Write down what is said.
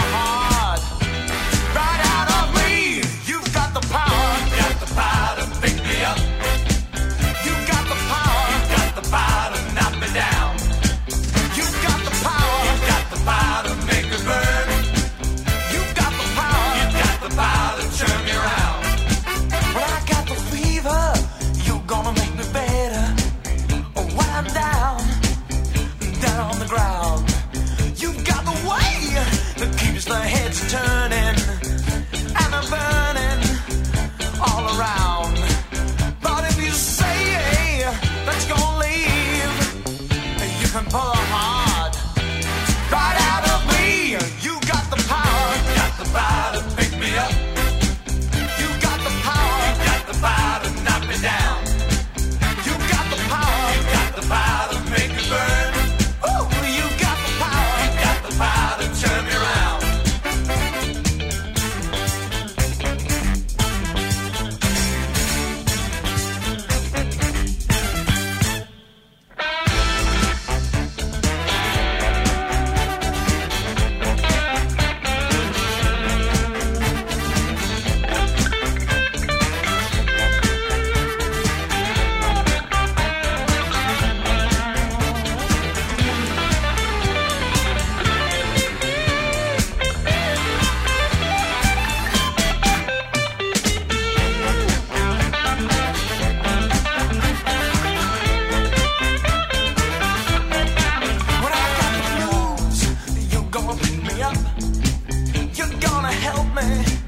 heart right out of me. You've got the power. You've got the power to pick me up. You've got the power. You've got the power to knock me down. You've got the power. You've got the power to make me burn. You've got the power. You've got the power to turn me around. When I got the fever, you're gonna make me better. When I'm down on the ground, you've got the way that keeps the heads turning and the burning all around. But if you say that you're gonna leave, you can pull a heart right out of me. You got the power. You got the power to pick me up. You got the power. You got the power to knock me down. You got the power. You got the power to make me burn. Ooh, you got the power. You got the power to turn me around. When I got the blues, you're gonna pick me up. You're gonna help me